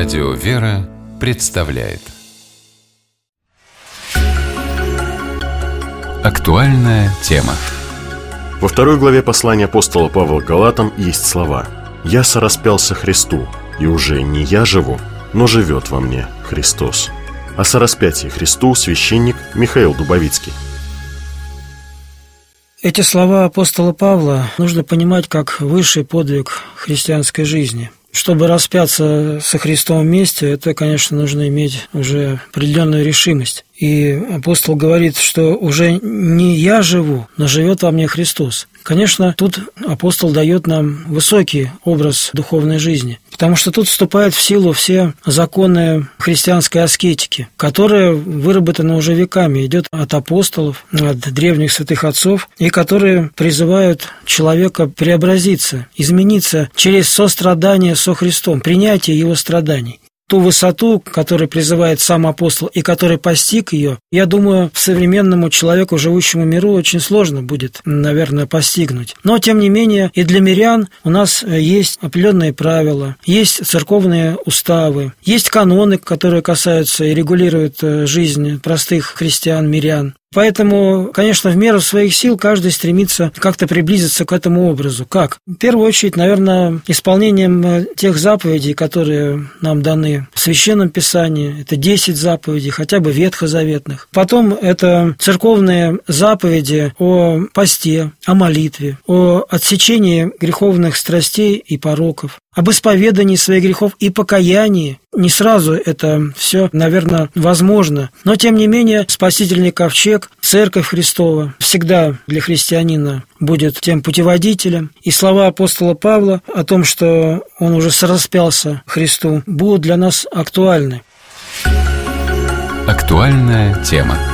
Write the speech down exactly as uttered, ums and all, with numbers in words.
Радио «Вера» представляет актуальная тема. Во второй главе послания апостола Павла к Галатам есть слова: «Я сораспялся Христу, и уже не я живу, но живет во мне Христос». О сораспятии Христу священник Михаил Дубовицкий. Эти слова апостола Павла нужно понимать как высший подвиг христианской жизни. Чтобы распяться со Христом вместе, это, конечно, нужно иметь уже определенную решимость. И апостол говорит, что уже не я живу, но живет во мне Христос. Конечно, тут апостол дает нам высокий образ духовной жизни, потому что тут вступают в силу все законы христианской аскетики, которые выработаны уже веками, идет от апостолов, от древних святых отцов, и которые призывают человека преобразиться, измениться через сострадание со Христом, принятие его страданий. Ту высоту, которую призывает сам апостол и который постиг ее, я думаю, современному человеку, живущему в миру, очень сложно будет, наверное, постигнуть. Но, тем не менее, и для мирян у нас есть определенные правила, есть церковные уставы, есть каноны, которые касаются и регулируют жизнь простых христиан, мирян. Поэтому, конечно, в меру своих сил каждый стремится как-то приблизиться к этому образу. Как? В первую очередь, наверное, исполнением тех заповедей, которые нам даны в Священном Писании. Это десять заповедей, хотя бы ветхозаветных. Потом это церковные заповеди о посте, о молитве, о отсечении греховных страстей и пороков, об исповедании своих грехов и покаянии. Не сразу это все, наверное, возможно, но, тем не менее, спасительный ковчег, Церковь Христова всегда для христианина будет тем путеводителем. И слова апостола Павла о том, что он уже сораспялся Христу, будут для нас актуальны. Актуальная тема.